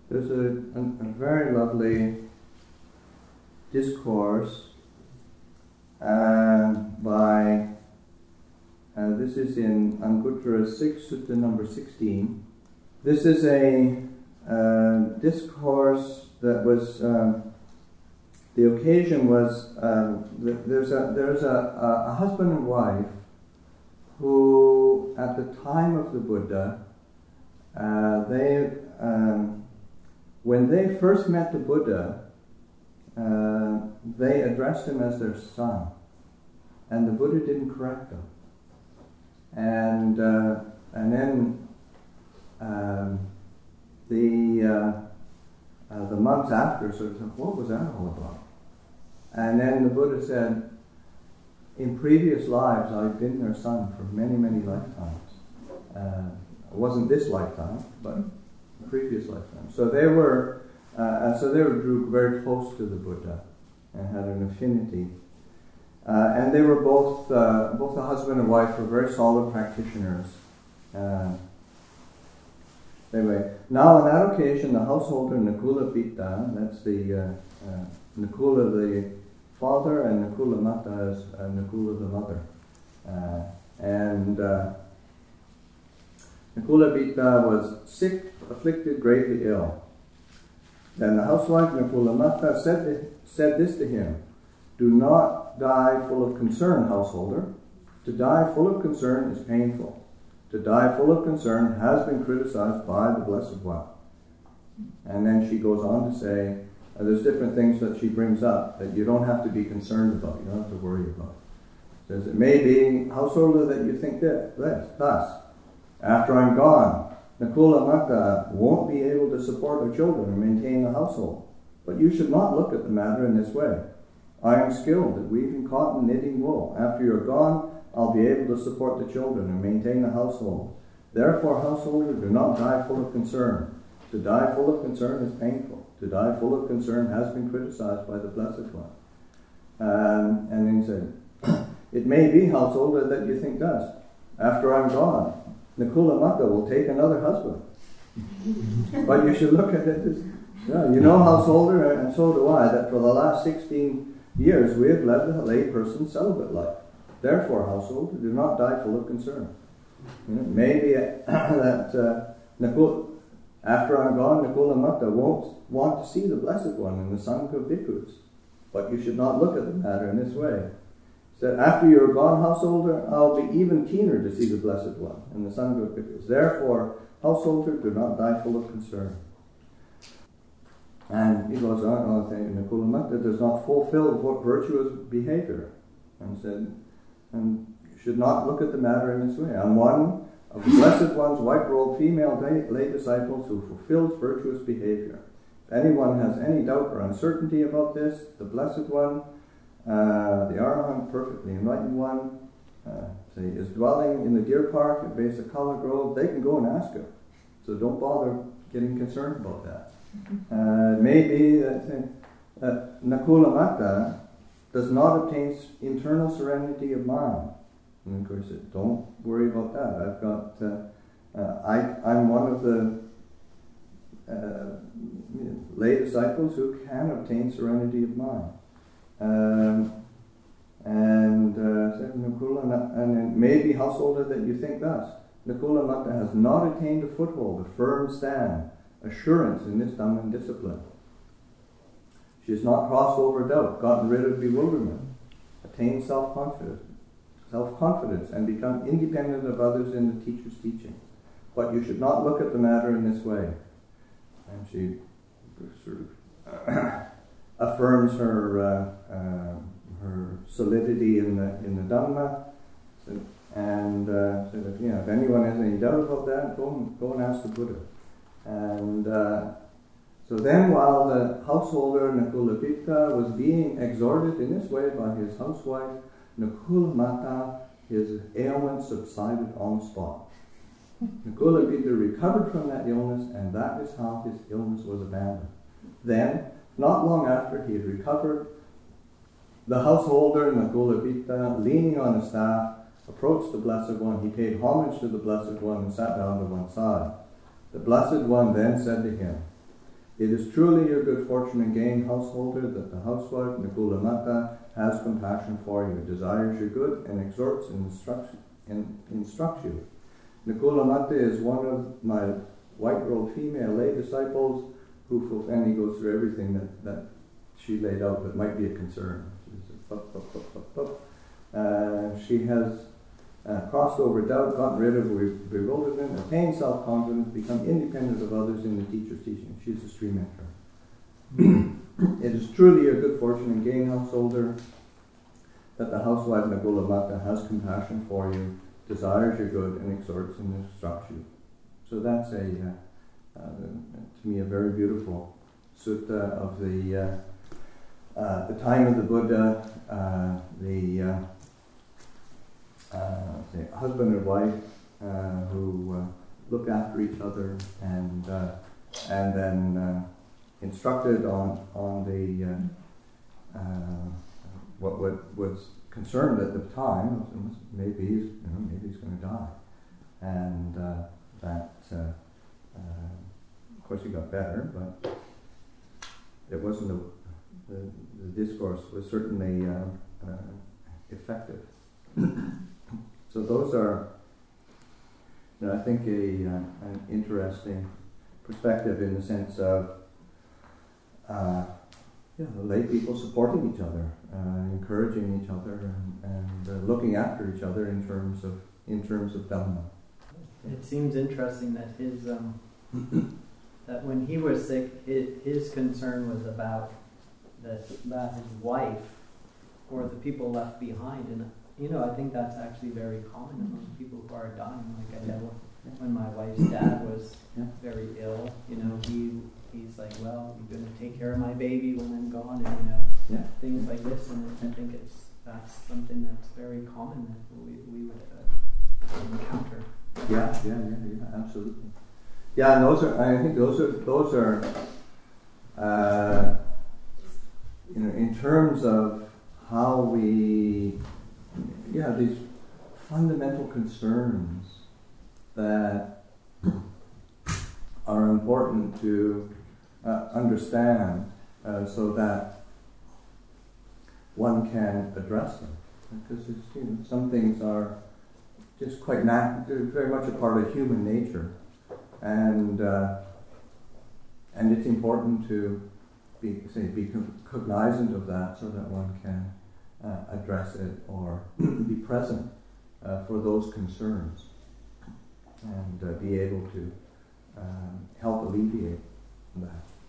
There's a very lovely discourse by, this is in Anguttara 6, Sutta number 16. This is a discourse that was, the occasion was, there's a husband and wife who, at the time of the Buddha, when they first met the Buddha, they addressed him as their son, and the Buddha didn't correct them. And then the monks after sort of said, "What was that all about?" And then the Buddha said, "In previous lives, I've been their son for many, many lifetimes. It wasn't this lifetime, but previous lifetime." So they drew very close to the Buddha and had an affinity. And they were both the husband and wife were very solid practitioners. Anyway, now on that occasion, the householder Nakula Pitta, that's the Nakula the father, and Nakula Mata is Nakula the mother. Nakula Pitta was sick, afflicted, gravely ill. Then the housewife Nakula Mata said this to him: "Do not die full of concern, householder. To die full of concern is painful. To die full of concern has been criticized by the Blessed One." And then she goes on to say, there's different things that she brings up that you don't have to be concerned about, you don't have to worry about. Says, "It may be, householder, that you think thus: after I'm gone, Nakula Mata won't be able to support her children and maintain the household. But you should not look at the matter in this way. I am skilled at weaving cotton, knitting wool. After you're gone, I'll be able to support the children and maintain the household. Therefore, householder, do not die full of concern. To die full of concern is painful. To die full of concern has been criticized by the Blessed One." And then he said, "It may be, householder, that you think thus: after I'm gone, Nakula Mata will take another husband. But you should look at it as, you know, householder, and so do I, that for the last 16 years we have led a lay person's celibate life. Therefore, householder, do not die full of concern. Maybe that after I'm gone, Nakula Mata won't want to see the Blessed One in the Sangha of Bhikkhus. But you should not look at the matter in this way. Said, after you're gone, householder, I'll be even keener to see the Blessed One in the Sangha of Bhikkhus. Therefore, householder, do not die full of concern." And he goes on saying, Nakula Mata does not fulfill virtuous behavior. And said, and you should not look at the matter in this way. I'm one of the Blessed One's white-robed female lay disciples who fulfills virtuous behavior. If anyone has any doubt or uncertainty about this, the Blessed One, the Arahant, perfectly enlightened one, is dwelling in the deer park at base of Kala Grove. They can go and ask him. So don't bother getting concerned about that. It may be that Nakula Mata does not obtain internal serenity of mind. And of course, don't worry about that. I've got, I'm one of the lay disciples who can obtain serenity of mind. And it may be, householder, that you think thus: Nakula Mata has not attained a foothold, a firm stand, assurance in this Dhamma discipline. She has not crossed over doubt, gotten rid of bewilderment, attained self-confidence, and become independent of others in the teacher's teaching. But you should not look at the matter in this way. And she sort of affirms her solidity in the Dhamma, and said, if anyone has any doubt about that, go and ask the Buddha. And so then, while the householder Nakula Pitta was being exhorted in this way by his housewife, Nakula Mata, his ailment subsided on the spot. Nakula Pitta recovered from that illness, and that is how his illness was abandoned. Then, not long after he had recovered, the householder Nakula Pitta, leaning on his staff, approached the Blessed One. He paid homage to the Blessed One and sat down to one side. The Blessed One then said to him, It is truly your good fortune and gain, householder, that the housewife, Nakula Mata, has compassion for you, desires your good, and exhorts and instructs you. Nakula Mata is one of my white-robed female lay disciples who, and he goes through everything that she laid out that might be a concern. She has crossed over doubt, gotten rid of bewilderment, attained self-confidence, become independent of others in the teacher's teaching. She's a stream mentor. It is truly your good fortune and gain, householder, that the housewife Nakula Mata has compassion for you, desires your good, and exhorts and instructs you. So that's to me, a very beautiful sutta of the time of the Buddha, the husband and wife who look after each other and then instructed on the what was concerned at the time. Maybe he's going to die, and that of course he got better, but it wasn't the discourse was certainly effective. So those are, I think, an interesting perspective in the sense of the lay people supporting each other, encouraging each other, and looking after each other in terms of Dhamma. It seems interesting that his that when he was sick, his concern was about that his wife or the people left behind, and I think that's actually very common among people who are dying. Like I know when my wife's dad was very ill, he's like, well, you're going to take care of my baby when I'm gone, and things like this. And I think that's something that's very common that we would encounter. Yeah, absolutely. Yeah, and I think those are in terms of how we, these fundamental concerns that are important to understand so that one can address them. Because some things are just quite they're very much a part of human nature, and it's important to be cognizant of that so that one can address it or be present for those concerns and be able to help alleviate